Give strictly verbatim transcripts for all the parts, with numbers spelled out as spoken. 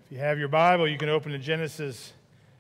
If you have your Bible, you can open to Genesis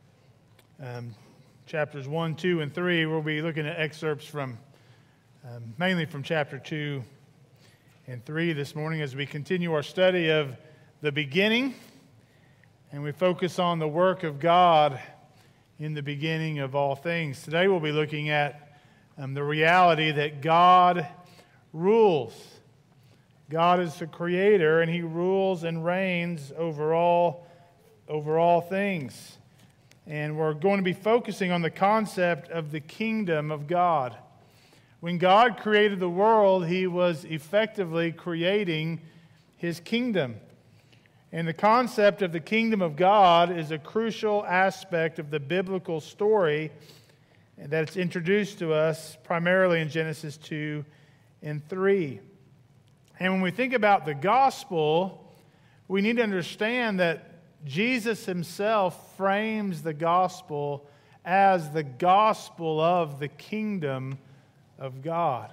um, chapters one, two, and three. We'll be looking at excerpts from, um, mainly from chapter two and three this morning as we continue our study of the beginning, and we focus on the work of God in the beginning of all things. Today we'll be looking at um, the reality that God rules. God is the creator, and He rules and reigns over all, over all things. And we're going to be focusing on the concept of the kingdom of God. When God created the world, He was effectively creating His kingdom. And the concept of the kingdom of God is a crucial aspect of the biblical story that's introduced to us primarily in Genesis two and three. And when we think about the gospel, we need to understand that Jesus Himself frames the gospel as the gospel of the kingdom of God.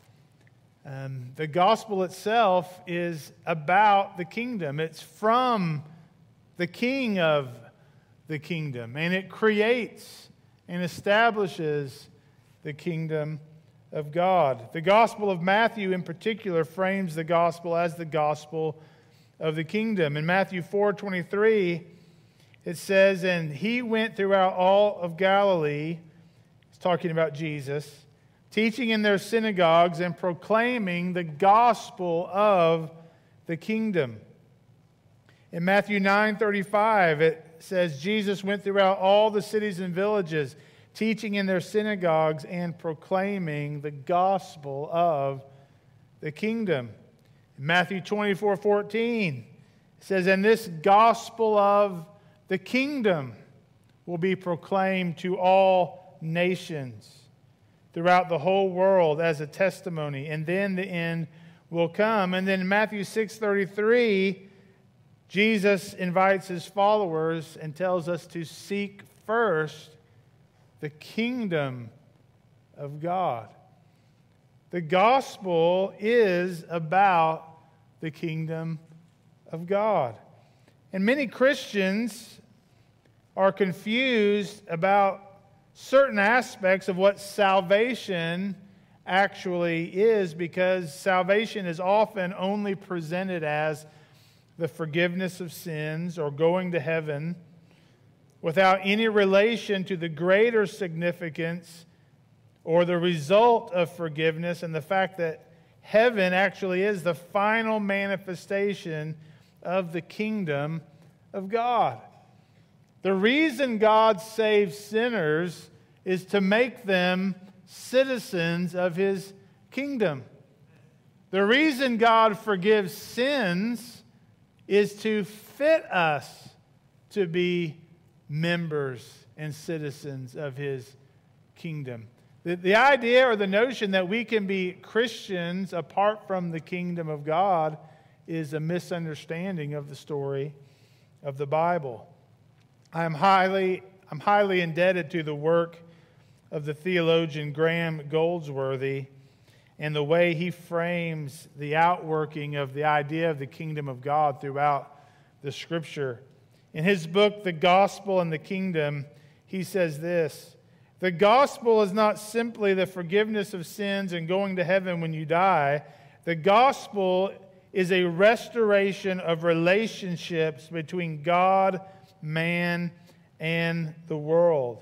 Um, the gospel itself is about the kingdom. It's from the King of the kingdom, and it creates and establishes the kingdom of God. The Gospel of Matthew in particular frames the gospel as the gospel of the kingdom. In Matthew four twenty-three, it says, "And He went throughout all of Galilee," it's talking about Jesus, "teaching in their synagogues and proclaiming the gospel of the kingdom." In Matthew nine thirty-five, it says, "Jesus went throughout all the cities and villages, teaching in their synagogues and proclaiming the gospel of the kingdom." In Matthew twenty-four fourteen, it says, "And this gospel of the kingdom will be proclaimed to all nations throughout the whole world as a testimony, and then the end will come." And then in Matthew six thirty-three, Jesus invites His followers and tells us to seek first the kingdom of God. The gospel is about the kingdom of God. And many Christians are confused about certain aspects of what salvation actually is, because salvation is often only presented as the forgiveness of sins or going to heaven, without any relation to the greater significance or the result of forgiveness and the fact that heaven actually is the final manifestation of the kingdom of God. The reason God saves sinners is to make them citizens of His kingdom. The reason God forgives sins is to fit us to be members and citizens of His kingdom. The, the idea or the notion that we can be Christians apart from the kingdom of God is a misunderstanding of the story of the Bible. I'm highly, I'm highly indebted to the work of the theologian Graham Goldsworthy and the way he frames the outworking of the idea of the kingdom of God throughout the Scripture. In his book, The Gospel and the Kingdom, he says this: "The gospel is not simply the forgiveness of sins and going to heaven when you die. The gospel is a restoration of relationships between God, man, and the world."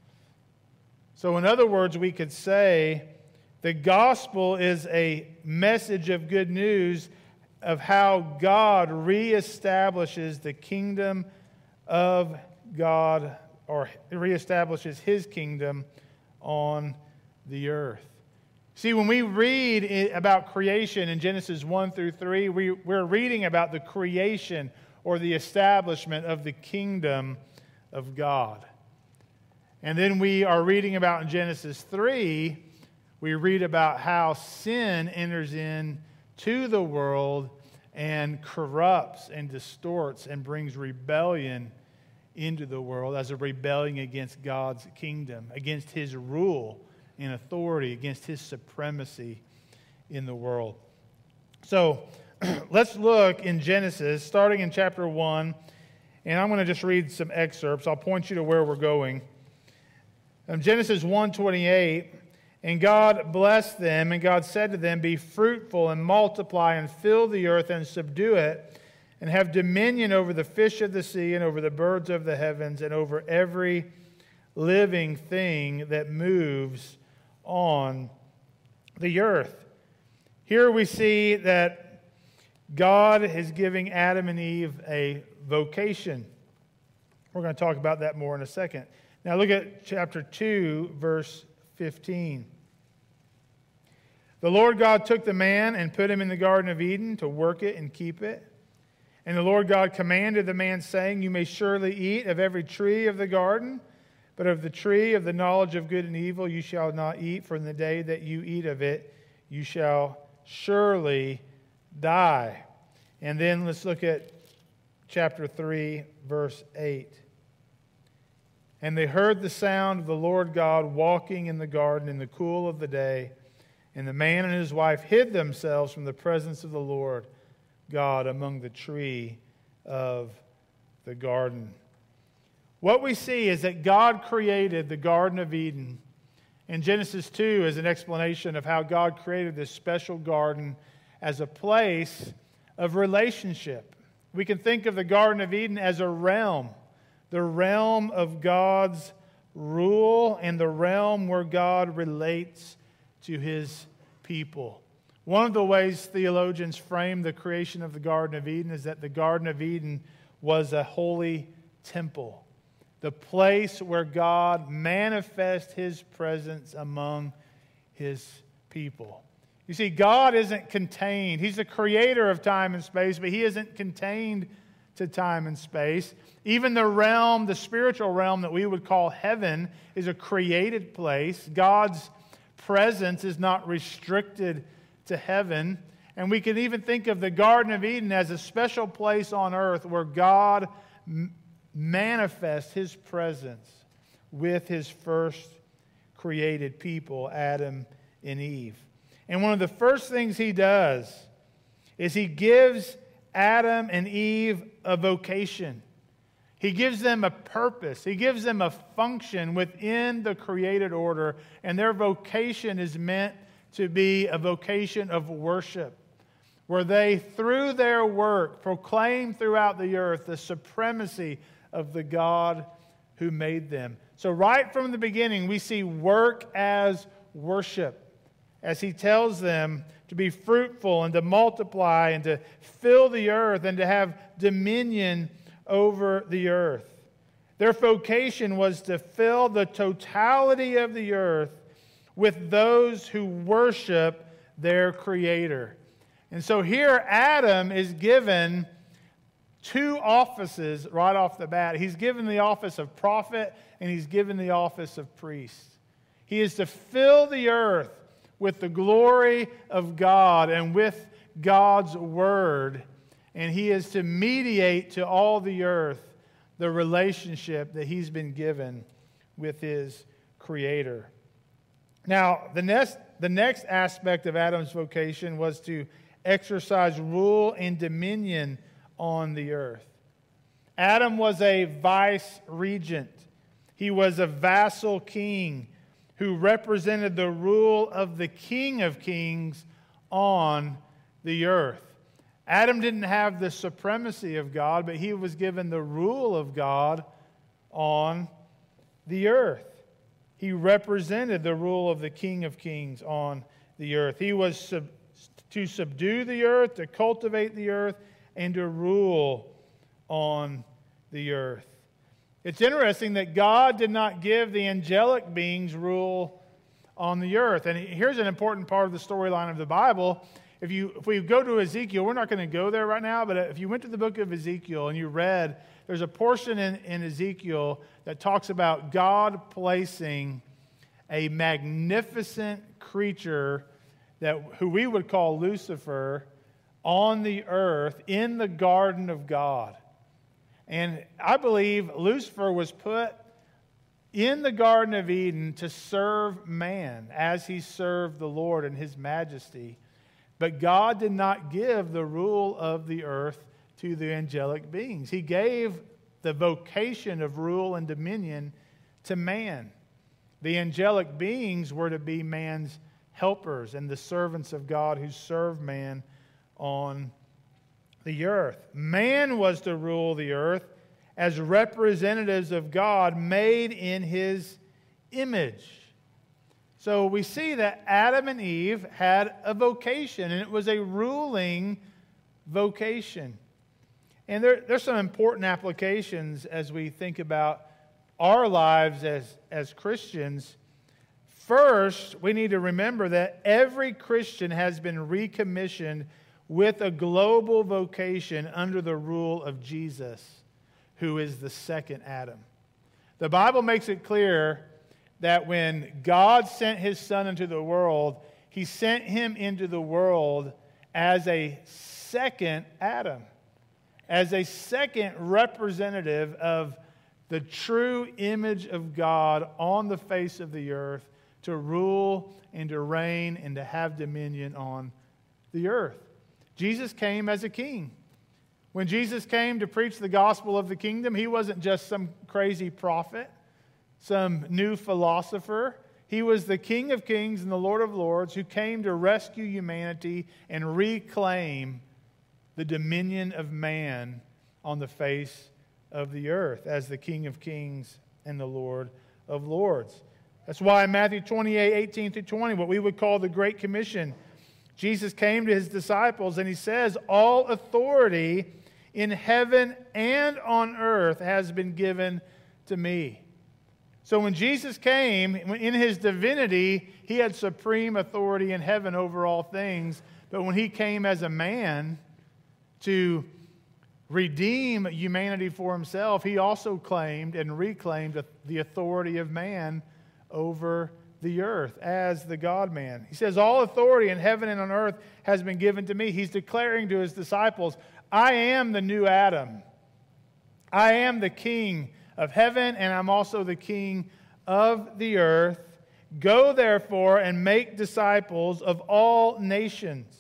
So in other words, we could say the gospel is a message of good news of how God reestablishes the kingdom of God, or reestablishes His kingdom on the earth. See, when we read about creation in Genesis one through three, we, we're reading about the creation or the establishment of the kingdom of God. And then we are reading about in Genesis three, we read about how sin enters into the world and corrupts and distorts and brings rebellion into the world as a rebellion against God's kingdom, against His rule and authority, against His supremacy in the world. So let's look in Genesis, starting in chapter one, And I'm going to just read some excerpts. I'll point you to where we're going. Um, Genesis one twenty-eight, and God blessed them, and God said to them, be fruitful and multiply and fill the earth and subdue it, and have dominion over the fish of the sea and over the birds of the heavens and over every living thing that moves on the earth. Here we see that God is giving Adam and Eve a vocation. We're going to talk about that more in a second. Now look at chapter two, verse fifteen. The Lord God took the man and put him in the Garden of Eden to work it and keep it. And the Lord God commanded the man, saying, you may surely eat of every tree of the garden, but of the tree of the knowledge of good and evil you shall not eat, for in the day that you eat of it, you shall surely die. And then let's look at chapter three, verse eight. And they heard the sound of the Lord God walking in the garden in the cool of the day, and the man and his wife hid themselves from the presence of the Lord God among the tree of the garden. What we see is that God created the Garden of Eden. And Genesis two is an explanation of how God created this special garden as a place of relationship. We can think of the Garden of Eden as a realm, the realm of God's rule and the realm where God relates to His people. One of the ways theologians frame the creation of the Garden of Eden is that the Garden of Eden was a holy temple, the place where God manifests His presence among His people. You see, God isn't contained. He's the creator of time and space, but He isn't contained to time and space. Even the realm, the spiritual realm that we would call heaven, is a created place. God's presence is not restricted to heaven. And we can even think of the Garden of Eden as a special place on earth where God m- manifests His presence with His first created people, Adam and Eve. And one of the first things He does is He gives Adam and Eve a vocation. He gives them a purpose. He gives them a function within the created order, and their vocation is meant to be a vocation of worship, where they, through their work, proclaim throughout the earth the supremacy of the God who made them. So right from the beginning, we see work as worship, as He tells them to be fruitful and to multiply and to fill the earth and to have dominion over the earth. Their vocation was to fill the totality of the earth with those who worship their Creator. And so here Adam is given two offices right off the bat. He's given the office of prophet and he's given the office of priest. He is to fill the earth with the glory of God and with God's word. And he is to mediate to all the earth the relationship that he's been given with his Creator. Now, the next, the next aspect of Adam's vocation was to exercise rule and dominion on the earth. Adam was a vice regent. He was a vassal king who represented the rule of the King of Kings on the earth. Adam didn't have the supremacy of God, but he was given the rule of God on the earth. He represented the rule of the King of Kings on the earth. He was sub- to subdue the earth, to cultivate the earth, and to rule on the earth. It's interesting that God did not give the angelic beings rule on the earth. And here's an important part of the storyline of the Bible. If you if we go to Ezekiel, we're not going to go there right now, but if you went to the book of Ezekiel and you read, there's a portion in, in Ezekiel that talks about God placing a magnificent creature that who we would call Lucifer on the earth in the garden of God. And I believe Lucifer was put in the Garden of Eden to serve man as he served the Lord in His majesty. But God did not give the rule of the earth to the angelic beings. He gave the vocation of rule and dominion to man. The angelic beings were to be man's helpers and the servants of God who serve man on the earth. Man was to rule the earth as representatives of God made in His image. So we see that Adam and Eve had a vocation, and it was a ruling vocation. And there, there's some important applications as we think about our lives as, as Christians. First, we need to remember that every Christian has been recommissioned with a global vocation under the rule of Jesus, who is the second Adam. The Bible makes it clear that when God sent His Son into the world, He sent Him into the world as a second Adam, as a second representative of the true image of God on the face of the earth to rule and to reign and to have dominion on the earth. Jesus came as a king. When Jesus came to preach the gospel of the kingdom, He wasn't just some crazy prophet, some new philosopher. He was the King of Kings and the Lord of Lords who came to rescue humanity and reclaim the dominion of man on the face of the earth as the King of Kings and the Lord of Lords. That's why in Matthew twenty-eight, eighteen through twenty, what we would call the Great Commission, Jesus came to His disciples and He says, "All authority in heaven and on earth has been given to me." So when Jesus came, in His divinity, He had supreme authority in heaven over all things. But when He came as a man to redeem humanity for Himself, He also claimed and reclaimed the authority of man over the earth as the God-man. He says, "All authority in heaven and on earth has been given to me." He's declaring to His disciples, I am the new Adam. I am the King of heaven, and I'm also the King of the earth. Go, therefore, and make disciples of all nations,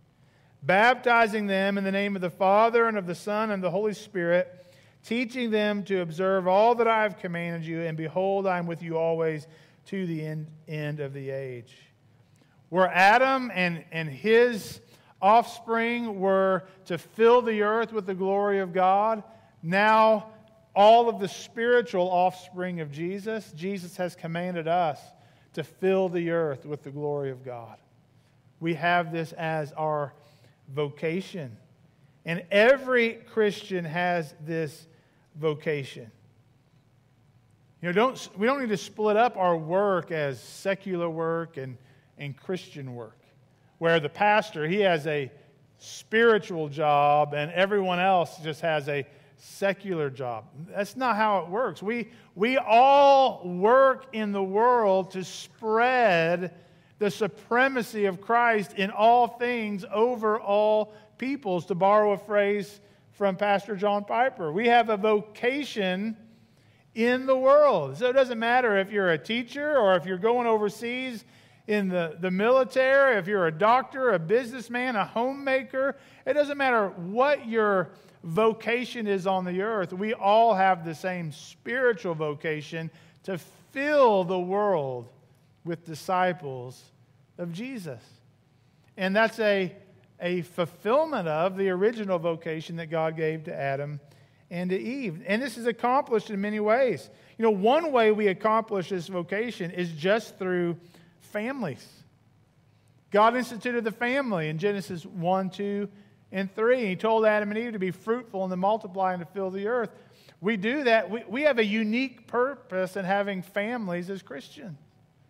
baptizing them in the name of the Father and of the Son and the Holy Spirit, teaching them to observe all that I have commanded you, and behold, I am with you always to the end, end of the age. Where Adam and, and his offspring were to fill the earth with the glory of God, now all of the spiritual offspring of Jesus, Jesus has commanded us to fill the earth with the glory of God. We have this as our vocation. And every Christian has this vocation. You know, don't, we don't need to split up our work as secular work and, and Christian work, where the pastor, he has a spiritual job and everyone else just has a secular job. That's not how it works. We, we all work in the world to spread the supremacy of Christ in all things over all peoples, to borrow a phrase from Pastor John Piper. We have a vocation in the world. So it doesn't matter if you're a teacher or if you're going overseas in the, the military, if you're a doctor, a businessman, a homemaker. It doesn't matter what your vocation is on the earth. We all have the same spiritual vocation to fill the world with disciples of Jesus. And that's a, a fulfillment of the original vocation that God gave to Adam and to Eve. And this is accomplished in many ways. You know, one way we accomplish this vocation is just through families. God instituted the family in Genesis one, two, and three. He told Adam and Eve to be fruitful and to multiply and to fill the earth. We do that. We, we have a unique purpose in having families as Christians.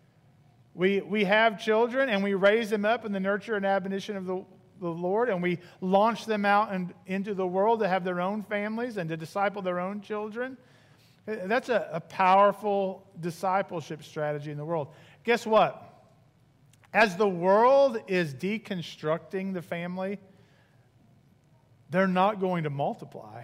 We, we have children and we raise them up in the nurture and admonition of the, the Lord, and we launch them out and into the world to have their own families and to disciple their own children. That's a, a powerful discipleship strategy in the world. Guess what? As the world is deconstructing the family, they're not going to multiply.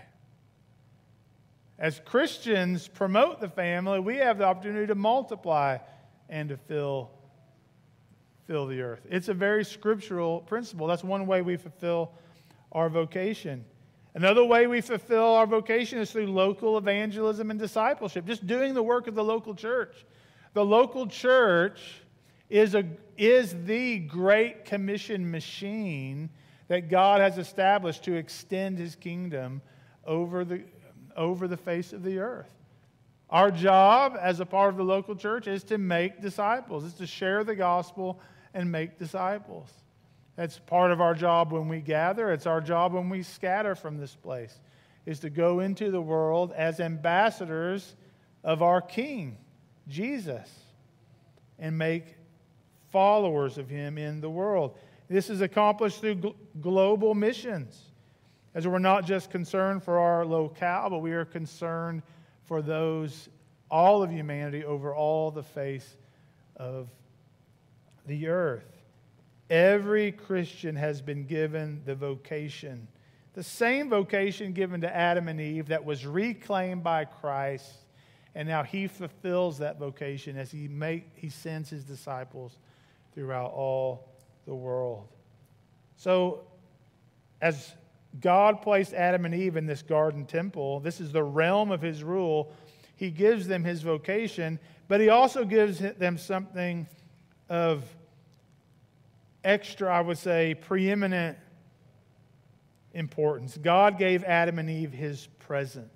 As Christians promote the family, we have the opportunity to multiply and to fill, fill the earth. It's a very scriptural principle. That's one way we fulfill our vocation. Another way we fulfill our vocation is through local evangelism and discipleship, just doing the work of the local church. The local church is, a, is the Great Commission machine that God has established to extend His kingdom over the, over the face of the earth. Our job as a part of the local church is to make disciples. It's to share the gospel and make disciples. That's part of our job when we gather. It's our job when we scatter from this place, is to go into the world as ambassadors of our King, Jesus, and make followers of Him in the world. This is accomplished through gl- global missions, as we're not just concerned for our locale, but we are concerned for those, all of humanity, over all the face of the earth. Every Christian has been given the vocation, the same vocation given to Adam and Eve that was reclaimed by Christ, and now He fulfills that vocation as He make He sends His disciples throughout all the world. So, as God placed Adam and Eve in this garden temple, this is the realm of His rule. He gives them His vocation, but He also gives them something of extra, I would say, preeminent importance. God gave Adam and Eve His presence.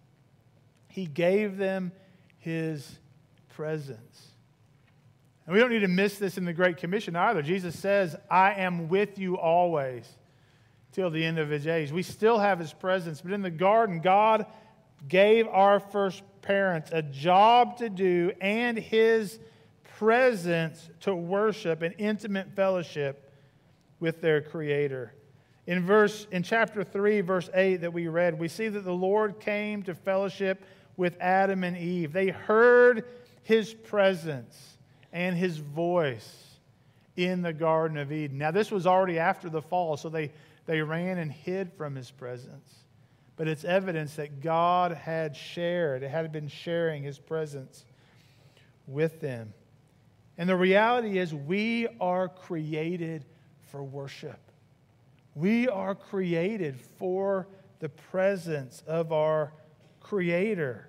He gave them His presence. And we don't need to miss this in the Great Commission either. Jesus says, I am with you always till the end of His age. We still have His presence. But in the garden, God gave our first parents a job to do and His presence to worship and intimate fellowship with their Creator. In verse in chapter three, verse eight that we read, we see that the Lord came to fellowship with Adam and Eve. They heard His presence and His voice in the Garden of Eden. Now, this was already after the fall, so they, they ran and hid from His presence. But it's evidence that God had shared, it had been sharing His presence with them. And the reality is, we are created for worship. We are created for the presence of our Creator.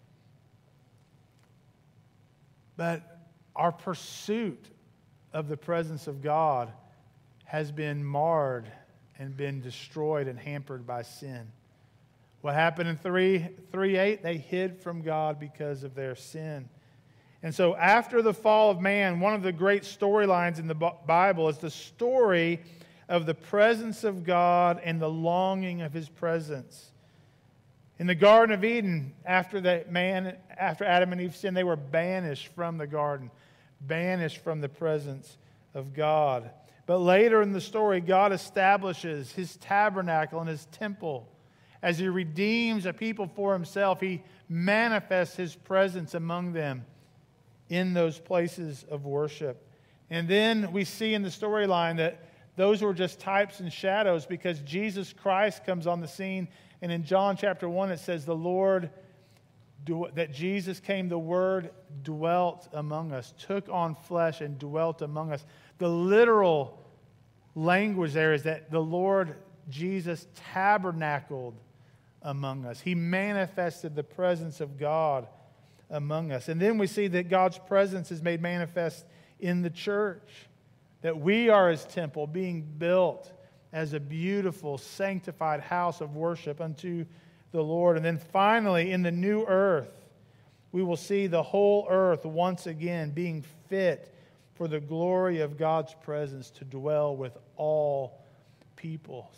But our pursuit of the presence of God has been marred and been destroyed and hampered by sin. What happened in three eight? They hid from God because of their sin. And so after the fall of man, one of the great storylines in the Bible is the story of the presence of God and the longing of His presence. In the Garden of Eden, after that man, after Adam and Eve sinned, they were banished from the garden, banished from the presence of God. But later in the story, God establishes His tabernacle and His temple. As He redeems a people for Himself, He manifests His presence among them in those places of worship. And then we see in the storyline that those were just types and shadows, because Jesus Christ comes on the scene. And in John chapter one, it says the Lord, that Jesus came, the Word dwelt among us, took on flesh and dwelt among us. The literal language there is that the Lord Jesus tabernacled among us. He manifested the presence of God among us. And then we see that God's presence is made manifest in the church, that we are His temple being built as a beautiful, sanctified house of worship unto the Lord. And then finally, in the new earth, we will see the whole earth once again being fit for the glory of God's presence to dwell with all peoples.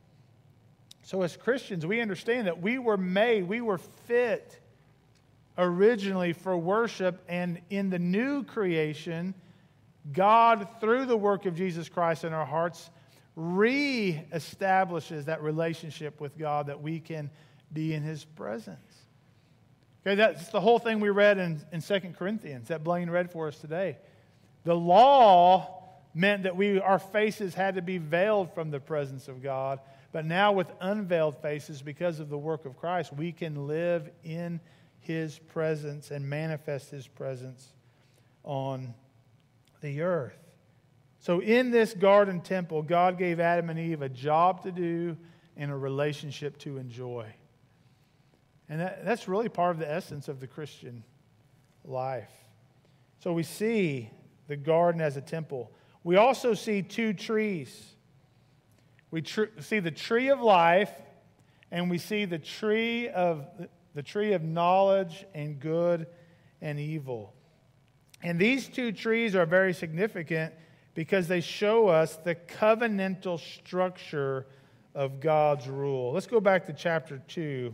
So as Christians, we understand that we were made, we were fit originally for worship, and in the new creation, God, through the work of Jesus Christ in our hearts, re-establishes that relationship with God, that we can be in His presence. Okay, that's the whole thing we read in, in Second Corinthians that Blaine read for us today. The law meant that we our faces had to be veiled from the presence of God, but now with unveiled faces, because of the work of Christ, we can live in His presence and manifest His presence on the earth. So in this garden temple, God gave Adam and Eve a job to do and a relationship to enjoy. And that, that's really part of the essence of the Christian life. So we see the garden as a temple. We also see two trees. We tr- see the tree of life, and we see the tree of the tree of knowledge and good and evil. And these two trees are very significant because they show us the covenantal structure of God's rule. Let's go back to chapter two,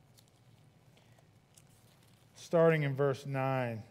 starting in verse nine.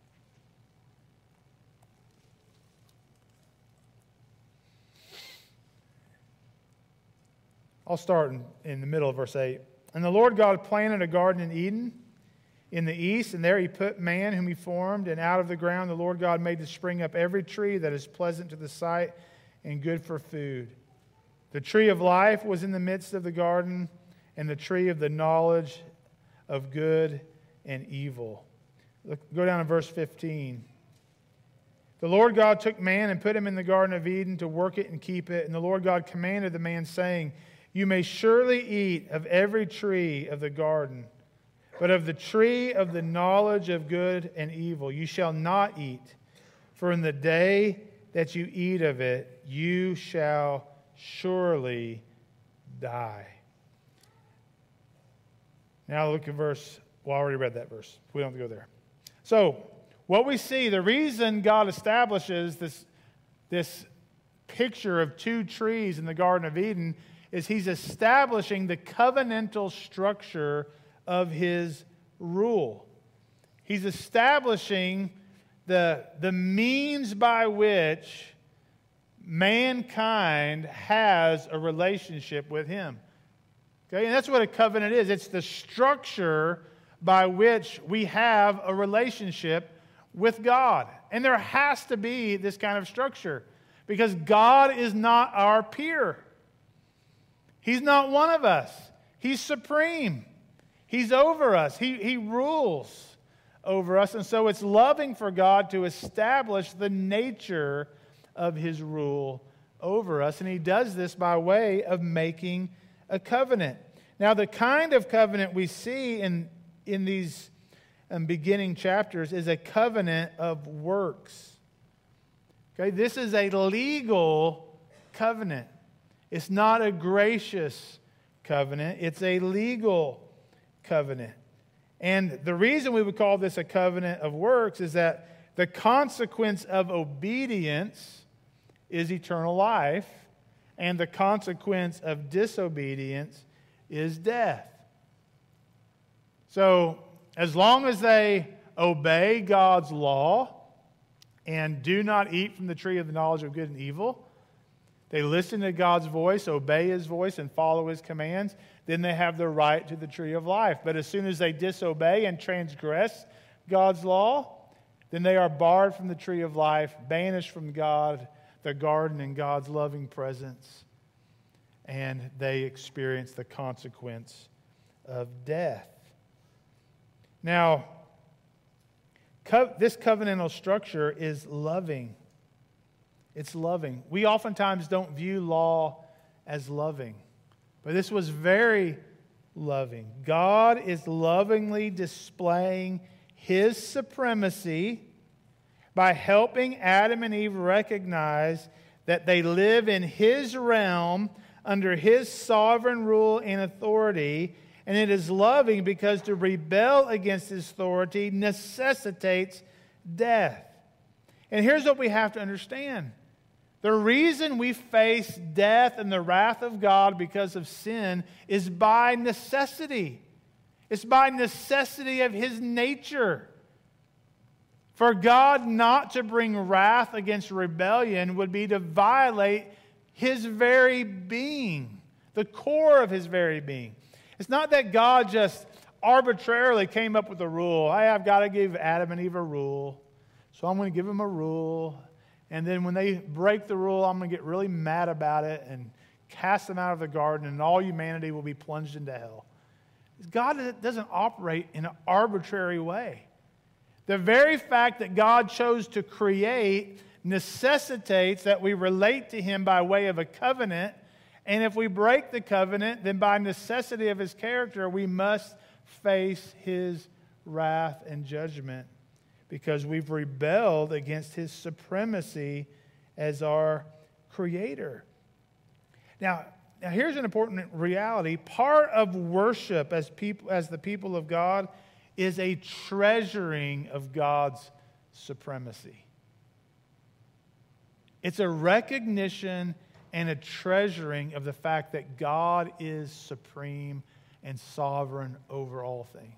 I'll start in, in the middle of verse eight. And the Lord God planted a garden in Eden in the east, and there he put man whom he formed, and out of the ground the Lord God made to spring up every tree that is pleasant to the sight and good for food. The tree of life was in the midst of the garden, and the tree of the knowledge of good and evil. Look, go down to verse fifteen. The Lord God took man and put him in the Garden of Eden to work it and keep it. And the Lord God commanded the man, saying, You may surely eat of every tree of the garden, but of the tree of the knowledge of good and evil you shall not eat. For in the day that you eat of it, you shall surely die. Now look at verse, well, I already read that verse. We don't have to go there. So, what we see, the reason God establishes this, this picture of two trees in the Garden of Eden is he's establishing the covenantal structure of his rule. He's establishing the, the means by which mankind has a relationship with him. Okay, and that's what a covenant is. It's the structure by which we have a relationship with God. And there has to be this kind of structure because God is not our peer. He's not one of us. He's supreme. He's over us. He, he rules over us. And so it's loving for God to establish the nature of his rule over us. And he does this by way of making a covenant. Now, the kind of covenant we see in, in these um, beginning chapters is a covenant of works. Okay, this is a legal covenant. It's not a gracious covenant. It's a legal covenant. And the reason we would call this a covenant of works is that the consequence of obedience is eternal life, and the consequence of disobedience is death. So, as long as they obey God's law and do not eat from the tree of the knowledge of good and evil, they listen to God's voice, obey his voice, and follow his commands, then they have the right to the tree of life. But as soon as they disobey and transgress God's law, then they are barred from the tree of life, banished from God, the garden, and God's loving presence, and they experience the consequence of death. Now, co- this covenantal structure is loving. It's loving. We oftentimes don't view law as loving, but this was very loving. God is lovingly displaying his supremacy by helping Adam and Eve recognize that they live in his realm under his sovereign rule and authority. And it is loving because to rebel against his authority necessitates death. And here's what we have to understand. The reason we face death and the wrath of God because of sin is by necessity. It's by necessity of his nature. For God not to bring wrath against rebellion would be to violate his very being, the core of his very being. It's not that God just arbitrarily came up with a rule. Hey, I've got to give Adam and Eve a rule, so I'm going to give them a rule. And then when they break the rule, I'm going to get really mad about it and cast them out of the garden, and all humanity will be plunged into hell. God doesn't operate in an arbitrary way. The very fact that God chose to create necessitates that we relate to him by way of a covenant, And if we break the covenant, then by necessity of his character, we must face his wrath and judgment because we've rebelled against his supremacy as our creator. Now, now here's an important reality. Part of worship as people, as the people of God is a treasuring of God's supremacy. It's a recognition and a treasuring of the fact that God is supreme and sovereign over all things.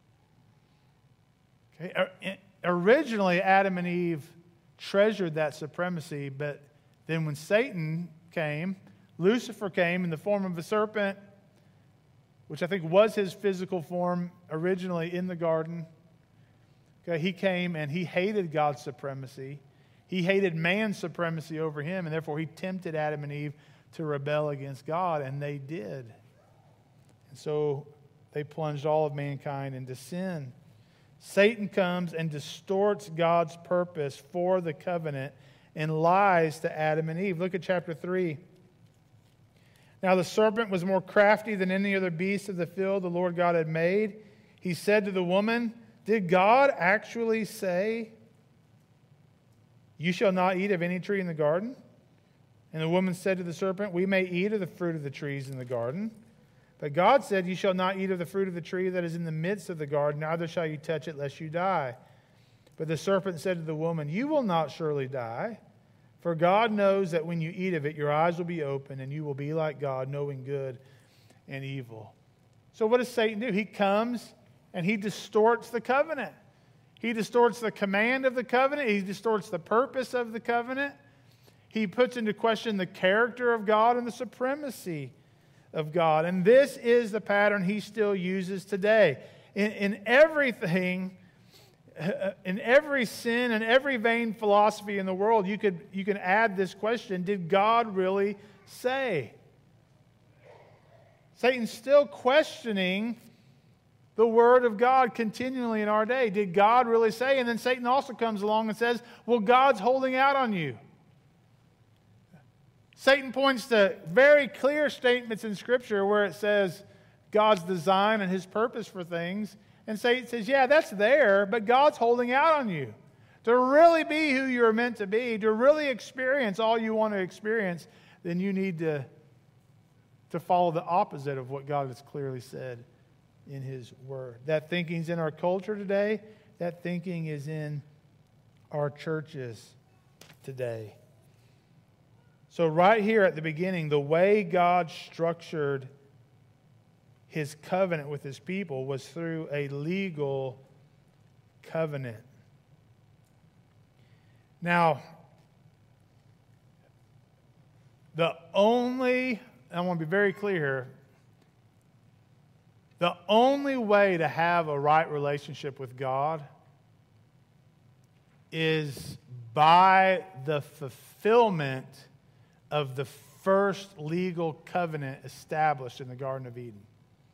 Okay? Originally, Adam and Eve treasured that supremacy, but then when Satan came, Lucifer came in the form of a serpent, which I think was his physical form originally in the garden. Okay, he came and he hated God's supremacy. He hated man's supremacy over him, and therefore he tempted Adam and Eve to rebel against God, and they did. And so they plunged all of mankind into sin. Satan comes and distorts God's purpose for the covenant and lies to Adam and Eve. Look at chapter three. Now the serpent was more crafty than any other beast of the field the Lord God had made. He said to the woman, "Did God actually say, 'You shall not eat of any tree in the garden'?" And the woman said to the serpent, "We may eat of the fruit of the trees in the garden. But God said, 'You shall not eat of the fruit of the tree that is in the midst of the garden, neither shall you touch it, lest you die.' But the serpent said to the woman, 'You will not surely die. For God knows that when you eat of it, your eyes will be open, and you will be like God, knowing good and evil.'" So what does Satan do? He comes and he distorts the covenant. He distorts the command of the covenant. He distorts the purpose of the covenant. He puts into question the character of God and the supremacy of God. And this is the pattern he still uses today. In, in everything, in every sin and every vain philosophy in the world, you could you can add this question: did God really say? Satan's still questioning the Word of God continually in our day. Did God really say? And then Satan also comes along and says, well, God's holding out on you. Satan points to very clear statements in Scripture where it says God's design and his purpose for things. And Satan says, yeah, that's there, but God's holding out on you. To really be who you're meant to be, to really experience all you want to experience, then you need to, to follow the opposite of what God has clearly said in his Word. That thinking's in our culture today. That thinking is in our churches today. So right here at the beginning, the way God structured his covenant with his people was through a legal covenant. Now, the only, I want to be very clear here, the only way to have a right relationship with God is by the fulfillment of the first legal covenant established in the Garden of Eden.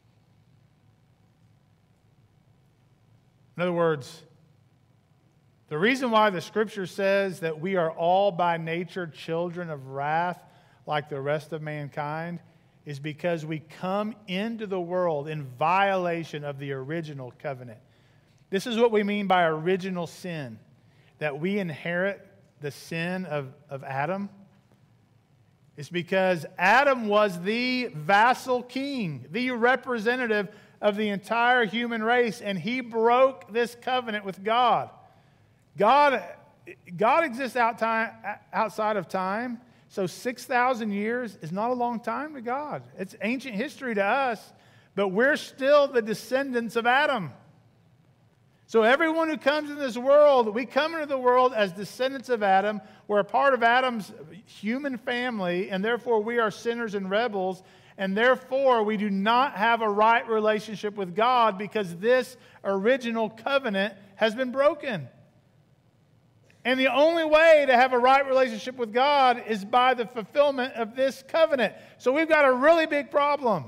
In other words, the reason why the Scripture says that we are all by nature children of wrath like the rest of mankind is because we come into the world in violation of the original covenant. This is what we mean by original sin, that we inherit the sin of, of Adam. It's because Adam was the vassal king, the representative of the entire human race, and he broke this covenant with God. God, God exists out time, outside of time, so six thousand years is not a long time to God. It's ancient history to us, but we're still the descendants of Adam. So everyone who comes into this world, we come into the world as descendants of Adam. We're a part of Adam's human family, and therefore we are sinners and rebels, and therefore we do not have a right relationship with God because this original covenant has been broken. And the only way to have a right relationship with God is by the fulfillment of this covenant. So we've got a really big problem.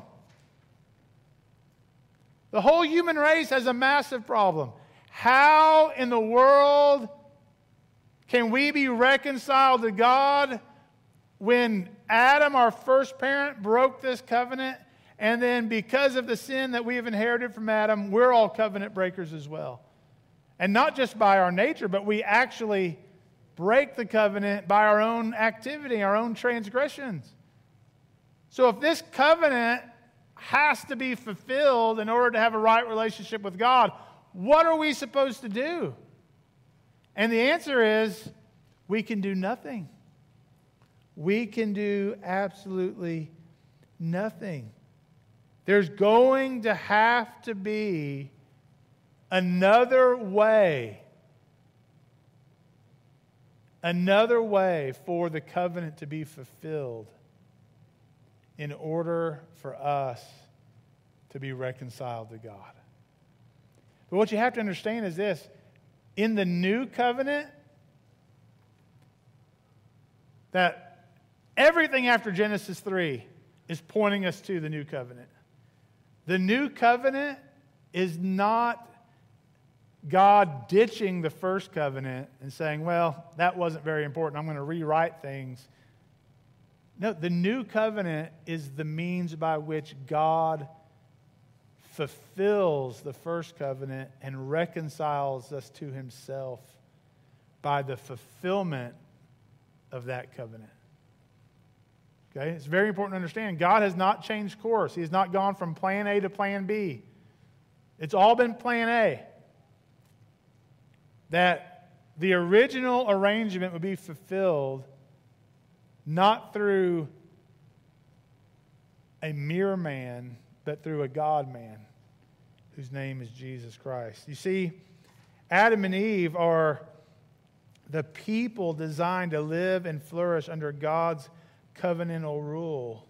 The whole human race has a massive problem. How in the world can we be reconciled to God when Adam, our first parent, broke this covenant, and then because of the sin that we have inherited from Adam, we're all covenant breakers as well. And not just by our nature, but we actually break the covenant by our own activity, our own transgressions. So if this covenant has to be fulfilled in order to have a right relationship with God, what are we supposed to do? And the answer is, we can do nothing. We can do absolutely nothing. There's going to have to be another way, another way for the covenant to be fulfilled in order for us to be reconciled to God. But what you have to understand is this: in the new covenant, that everything after Genesis three is pointing us to the new covenant. The new covenant is not God ditching the first covenant and saying, well, that wasn't very important, I'm going to rewrite things. No, the new covenant is the means by which God fulfills the first covenant and reconciles us to himself by the fulfillment of that covenant. Okay? It's very important to understand. God has not changed course. He has not gone from plan A to plan B. It's all been plan A. That the original arrangement would be fulfilled not through a mere man, but through a God-man whose name is Jesus Christ. You see, Adam and Eve are the people designed to live and flourish under God's covenantal rule.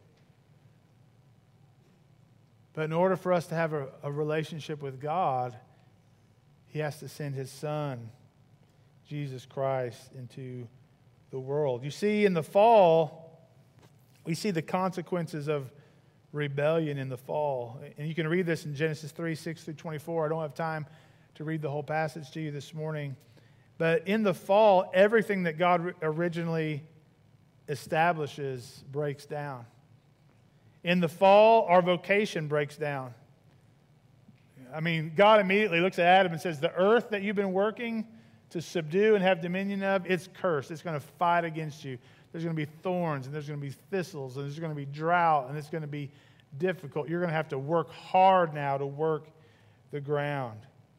But in order for us to have a, a relationship with God, he has to send his Son, Jesus Christ, into the world. You see, in the fall, we see the consequences of rebellion in the fall. And you can read this in Genesis three, six through twenty-four. I don't have time to read the whole passage to you this morning. But in the fall, everything that God originally establishes breaks down. In the fall, our vocation breaks down. I mean, God immediately looks at Adam and says, the earth that you've been working to subdue and have dominion of, it's cursed. It's going to fight against you. There's going to be thorns, and there's going to be thistles, and there's going to be drought, and it's going to be difficult. You're going to have to work hard now to work the ground.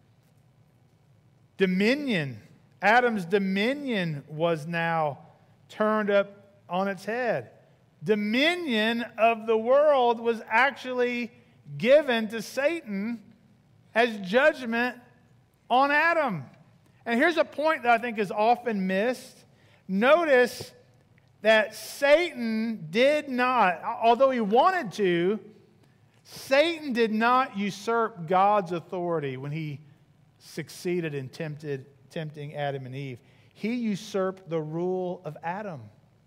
Dominion. Adam's dominion was now turned up on its head. Dominion of the world was actually given to Satan as judgment on Adam. And here's a point that I think is often missed. Notice that Satan did not, although he wanted to, Satan did not usurp God's authority when he succeeded in tempted, tempting Adam and Eve. He usurped the rule of Adam.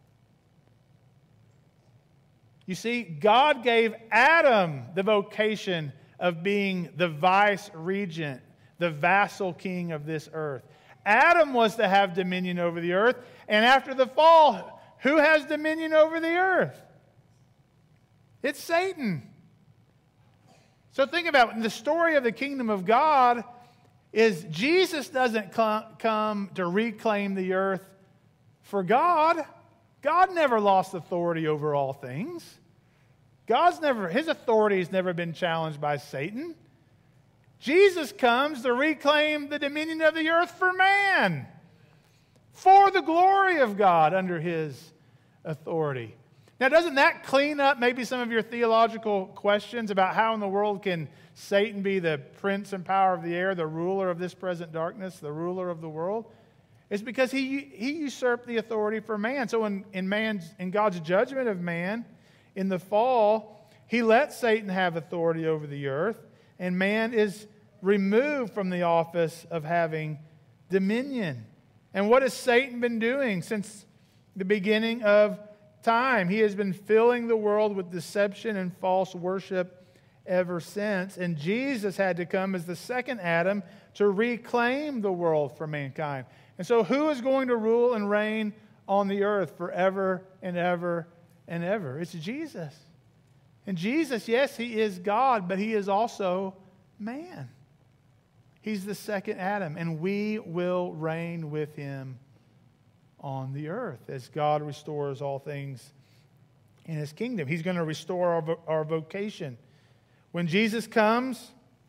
You see, God gave Adam the vocation of being the vice regent, the vassal king of this earth. Adam was to have dominion over the earth, and after the fall, who has dominion over the earth? It's Satan. So think about it. The story of the kingdom of God is Jesus doesn't come to reclaim the earth for God. God never lost authority over all things. God's never, his authority has never been challenged by Satan. Jesus comes to reclaim the dominion of the earth for man, for the glory of God under his authority. Now, doesn't that clean up maybe some of your theological questions about how in the world can Satan be the prince and power of the air, the ruler of this present darkness, the ruler of the world? It's because he, he usurped the authority for man. So in, in, man's, in God's judgment of man, in the fall, he let Satan have authority over the earth, and man is removed from the office of having dominion. And what has Satan been doing since the beginning of time? He has been filling the world with deception and false worship ever since. And Jesus had to come as the second Adam to reclaim the world for mankind. And so who is going to rule and reign on the earth forever and ever and ever. It's Jesus. And Jesus, yes, he is God, but he is also man. He's the second Adam, and we will reign with him on the earth as God restores all things in his kingdom. He's going to restore our, our vocation. When Jesus comes,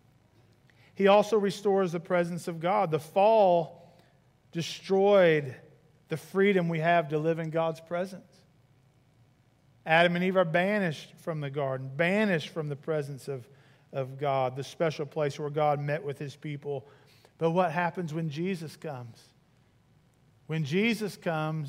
he also restores the presence of God. The fall destroyed the freedom we have to live in God's presence. Adam and Eve are banished from the garden, banished from the presence of, of God, the special place where God met with his people. But what happens when Jesus comes? When Jesus comes,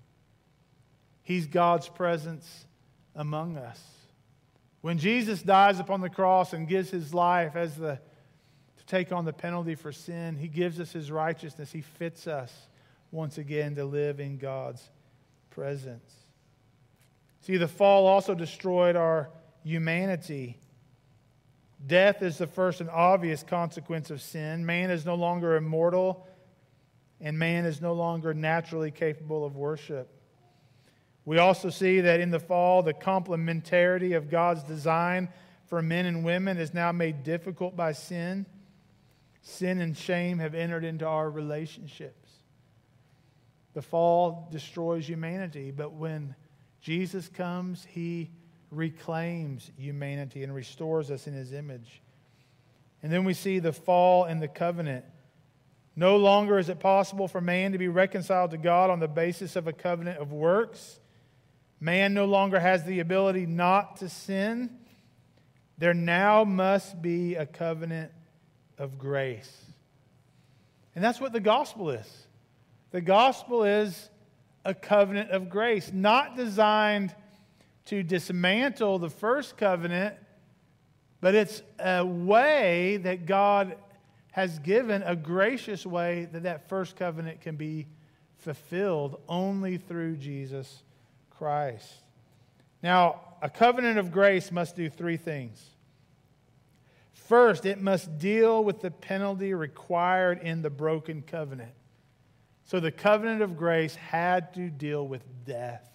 he's God's presence among us. When Jesus dies upon the cross and gives his life as the to take on the penalty for sin, he gives us his righteousness. He fits us once again to live in God's presence. See, the fall also destroyed our humanity. Death is the first and obvious consequence of sin. Man is no longer immortal, and man is no longer naturally capable of worship. We also see that in the fall, the complementarity of God's design for men and women is now made difficult by sin. Sin and shame have entered into our relationships. The fall destroys humanity, but when Jesus comes, he reclaims humanity and restores us in his image. And then we see the fall and the covenant. No longer is it possible for man to be reconciled to God on the basis of a covenant of works. Man no longer has the ability not to sin. There now must be a covenant of grace. And that's what the gospel is. The gospel is a covenant of grace, not designed to dismantle the first covenant, but it's a way that God has given, a gracious way that that first covenant can be fulfilled only through Jesus Christ. Now, a covenant of grace must do three things. First, it must deal with the penalty required in the broken covenant. So the covenant of grace had to deal with death.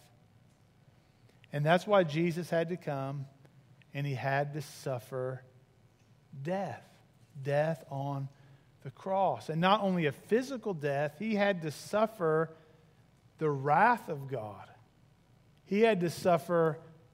And that's why Jesus had to come and he had to suffer death. Death on the cross. And not only a physical death, he had to suffer the wrath of God. He had to suffer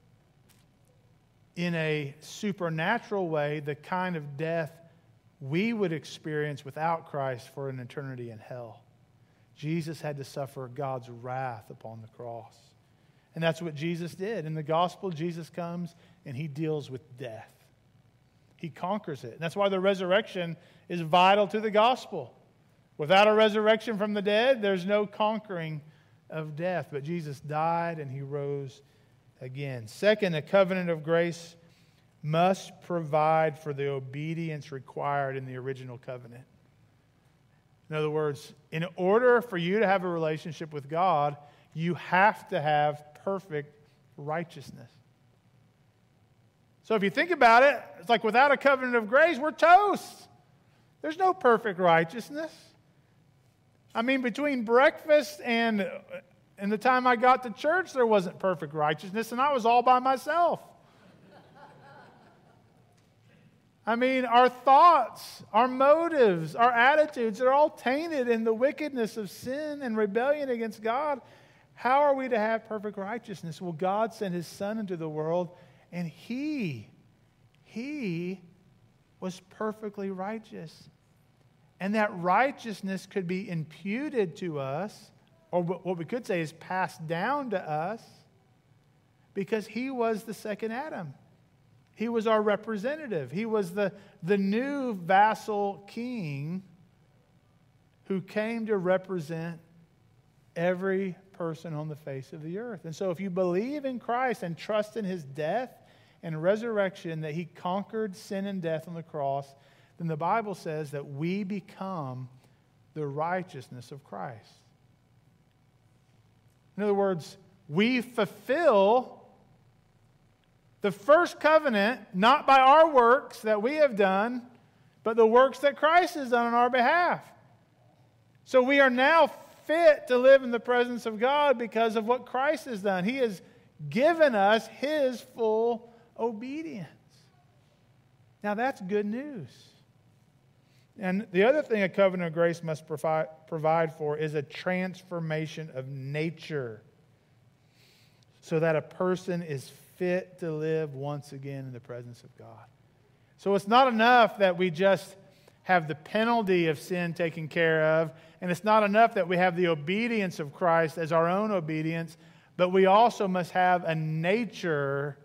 in a supernatural way the kind of death we would experience without Christ for an eternity in hell. Jesus had to suffer God's wrath upon the cross. And that's what Jesus did. In the gospel, Jesus comes and he deals with death. He conquers it. And that's why the resurrection is vital to the gospel. Without a resurrection from the dead, there's no conquering of death. But Jesus died and he rose again. Second, a covenant of grace must provide for the obedience required in the original covenant. In other words, in order for you to have a relationship with God, you have to have perfect righteousness. So if you think about it, it's like without a covenant of grace, we're toast. There's no perfect righteousness. I mean, between breakfast and, and the time I got to church, there wasn't perfect righteousness, and I was all by myself. I mean, our thoughts, our motives, our attitudes are all tainted in the wickedness of sin and rebellion against God. How are we to have perfect righteousness? Well, God sent his Son into the world, and he, he was perfectly righteous. And that righteousness could be imputed to us, or what we could say is passed down to us, because he was the second Adam. He was our representative. He was the, the new vassal king who came to represent every person on the face of the earth. And so if you believe in Christ and trust in his death and resurrection, that he conquered sin and death on the cross, then the Bible says that we become the righteousness of Christ. In other words, we fulfill the first covenant, not by our works that we have done, but the works that Christ has done on our behalf. So we are now fit to live in the presence of God because of what Christ has done. He has given us His full obedience. Now that's good news. And the other thing a covenant of grace must provide, provide for is a transformation of nature so that a person is fit to live once again in the presence of God. So it's not enough that we just have the penalty of sin taken care of, and it's not enough that we have the obedience of Christ as our own obedience, but we also must have a nature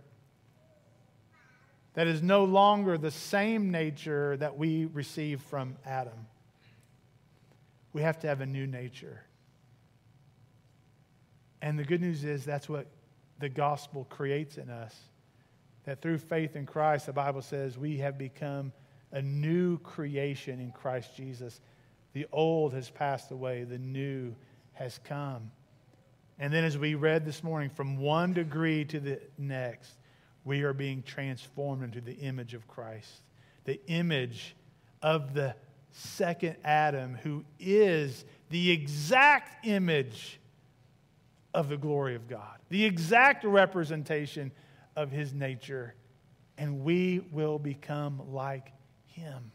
that is no longer the same nature that we received from Adam. We have to have a new nature. And the good news is that's what the gospel creates in us. That through faith in Christ, the Bible says, we have become a new creation in Christ Jesus. The old has passed away, the new has come. And then as we read this morning, from one degree to the next, we are being transformed into the image of Christ. The image of the second Adam, who is the exact image of the glory of God. The exact representation of His nature. And we will become like Him.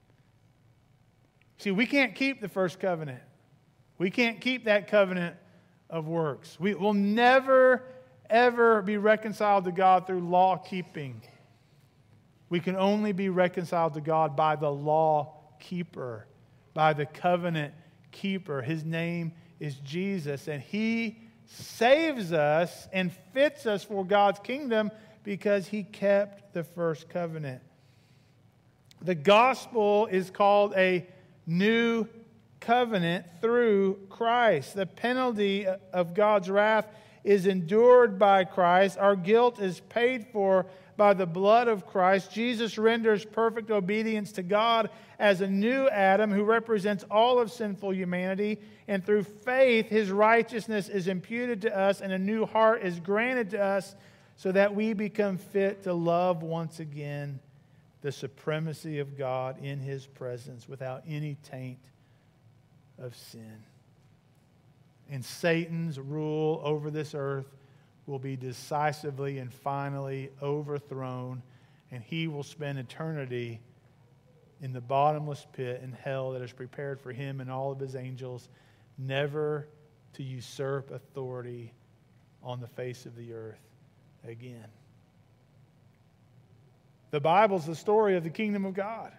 See, we can't keep the first covenant. We can't keep that covenant of works. We will never ever be reconciled to God through law keeping. We can only be reconciled to God by the law keeper, by the covenant keeper. His name is Jesus, and He saves us and fits us for God's kingdom because He kept the first covenant. The gospel is called a new covenant through Christ. The penalty of God's wrath is endured by Christ. Our guilt is paid for by the blood of Christ. Jesus renders perfect obedience to God as a new Adam who represents all of sinful humanity. And through faith, His righteousness is imputed to us and a new heart is granted to us so that we become fit to love once again the supremacy of God in His presence without any taint of sin. And Satan's rule over this earth will be decisively and finally overthrown, and he will spend eternity in the bottomless pit in hell that is prepared for him and all of his angels, never to usurp authority on the face of the earth again. The Bible's the story of the kingdom of God.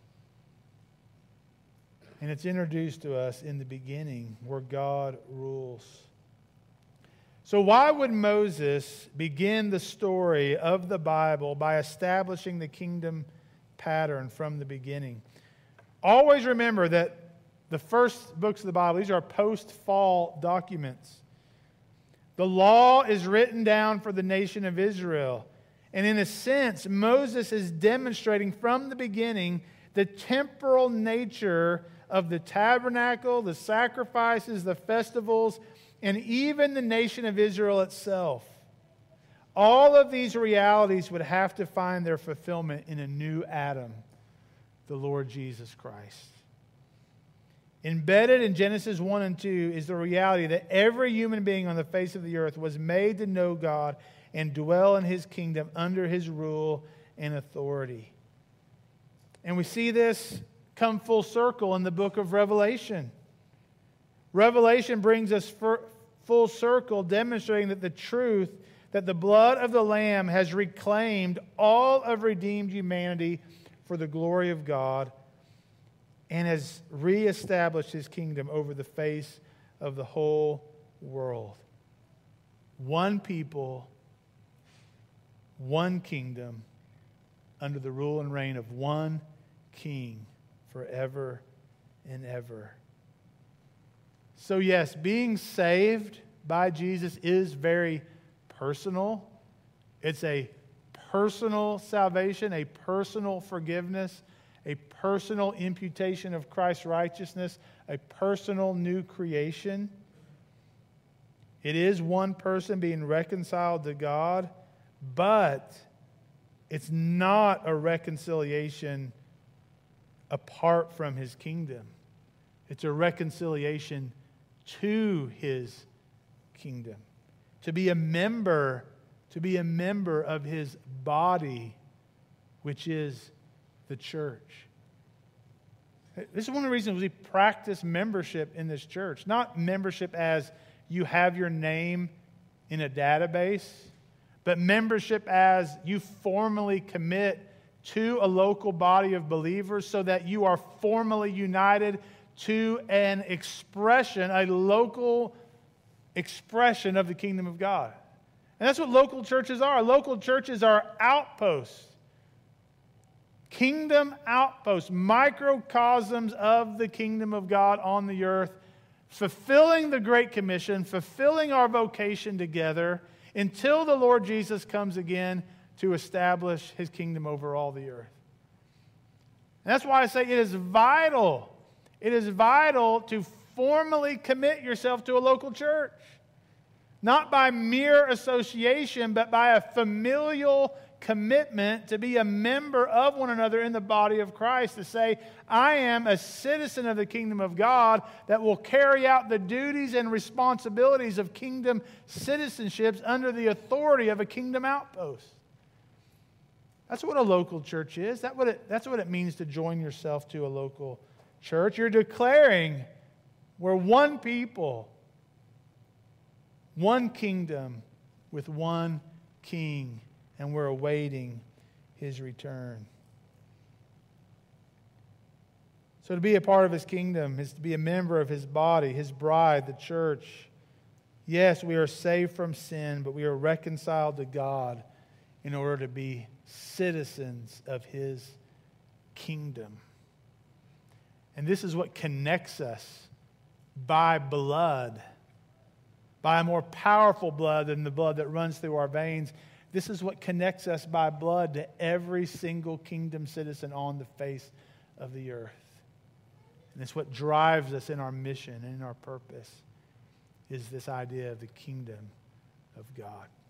And it's introduced to us in the beginning where God rules. So why would Moses begin the story of the Bible by establishing the kingdom pattern from the beginning? Always remember that the first books of the Bible, these are post-fall documents. The law is written down for the nation of Israel. And in a sense, Moses is demonstrating from the beginning the temporal nature of the tabernacle, the sacrifices, the festivals, and even the nation of Israel itself. All of these realities would have to find their fulfillment in a new Adam, the Lord Jesus Christ. Embedded in Genesis one and two is the reality that every human being on the face of the earth was made to know God and dwell in His kingdom under His rule and authority. And we see this come full circle in the book of Revelation. Revelation brings us full circle, demonstrating that the truth that the blood of the Lamb has reclaimed all of redeemed humanity for the glory of God and has reestablished His kingdom over the face of the whole world. One people, one kingdom, under the rule and reign of one King forever and ever. So yes, being saved by Jesus is very personal. It's a personal salvation, a personal forgiveness, a personal imputation of Christ's righteousness, a personal new creation. It is one person being reconciled to God, but it's not a reconciliation apart from His kingdom. It's a reconciliation to His kingdom. to be a member, to be a member of his body, which is the church. This is one of the reasons we practice membership in this church. Not membership as you have your name in a database, but membership as you formally commit to a local body of believers so that you are formally united to an expression, a local expression of the kingdom of God. And that's what local churches are. Local churches are outposts. Kingdom outposts, microcosms of the kingdom of God on the earth, fulfilling the Great Commission, fulfilling our vocation together until the Lord Jesus comes again to establish his kingdom over all the earth. And that's why I say it is vital. It is vital to formally commit yourself to a local church. Not by mere association, but by a familial commitment to be a member of one another in the body of Christ. To say, I am a citizen of the kingdom of God that will carry out the duties and responsibilities of kingdom citizenships under the authority of a kingdom outpost. That's what a local church is. That's what it, that's what it means to join yourself to a local church. You're declaring we're one people, one kingdom with one king, and we're awaiting his return. So to be a part of his kingdom is to be a member of his body, his bride, the church. Yes, we are saved from sin, but we are reconciled to God in order to be citizens of his kingdom. And this is what connects us by blood, by a more powerful blood than the blood that runs through our veins. This is what connects us by blood to every single kingdom citizen on the face of the earth. And it's what drives us in our mission and in our purpose, is this idea of the kingdom of God.